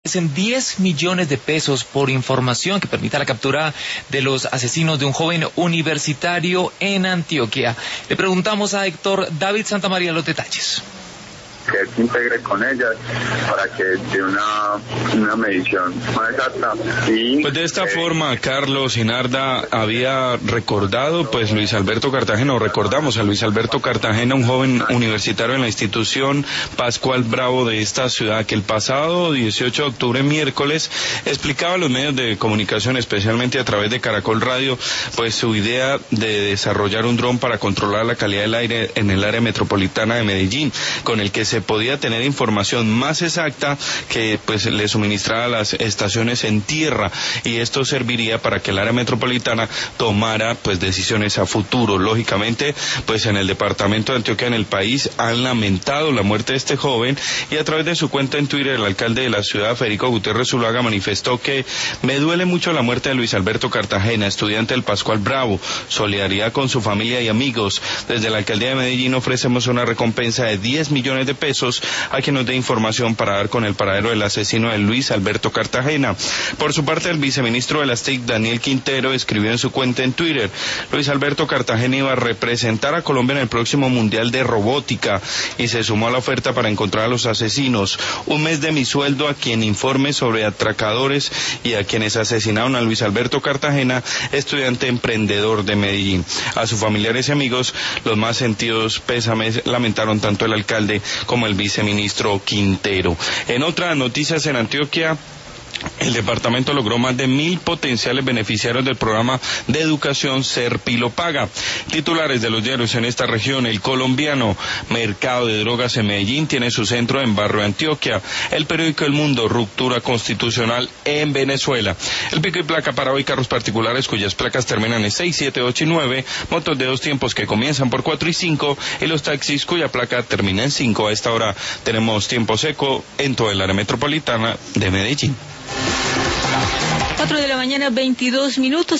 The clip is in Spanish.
En 10 millones de pesos por información que permita la captura de los asesinos de un joven universitario en Antioquia. Le preguntamos a Héctor David Santamaría los detalles. Que él se integre con ellas para que dé una medición más exacta. Pues de esta forma, Carlos Inarda había recordado, pues Luis Alberto Cartagena, o recordamos a Luis Alberto Cartagena, un joven universitario en la institución Pascual Bravo de esta ciudad, que el pasado 18 de octubre, miércoles, explicaba a los medios de comunicación, especialmente a través de Caracol Radio, pues su idea de desarrollar un dron para controlar la calidad del aire en el área metropolitana de Medellín, con el que se podía tener información más exacta que pues le suministrara a las estaciones en tierra, y esto serviría para que el área metropolitana tomara pues decisiones a futuro. Lógicamente, pues en el departamento de Antioquia, en el país, han lamentado la muerte de este joven, y a través de su cuenta en Twitter, el alcalde de la ciudad, Federico Gutiérrez Zuluaga, manifestó que me duele mucho la muerte de Luis Alberto Cartagena, estudiante del Pascual Bravo, solidaridad con su familia y amigos. Desde la alcaldía de Medellín ofrecemos una recompensa de 10 millones de pesos a quien nos dé información para dar con el paradero del asesino de Luis Alberto Cartagena. Por su parte, el viceministro de las TIC, Daniel Quintero, escribió en su cuenta en Twitter: Luis Alberto Cartagena iba a representar a Colombia en el próximo Mundial de Robótica y se sumó a la oferta para encontrar a los asesinos. Un mes de mi sueldo a quien informe sobre atracadores y a quienes asesinaron a Luis Alberto Cartagena, estudiante emprendedor de Medellín. A sus familiares y amigos, los más sentidos pésames lamentaron tanto el alcalde como el viceministro Quintero. En otras noticias, en Antioquia, el departamento logró más de 1.000 potenciales beneficiarios del programa de educación Serpilo Paga. Titulares de los diarios en esta región: El Colombiano, mercado de drogas en Medellín tiene su centro en Barrio Antioquia. El periódico El Mundo, ruptura constitucional en Venezuela. El pico y placa para hoy: carros particulares cuyas placas terminan en 6, 7, 8 y 9, motos de 2 tiempos que comienzan por 4 y 5, y los taxis cuya placa termina en 5. A esta hora tenemos tiempo seco en toda el área metropolitana de Medellín. 4 de la mañana, 22 minutos.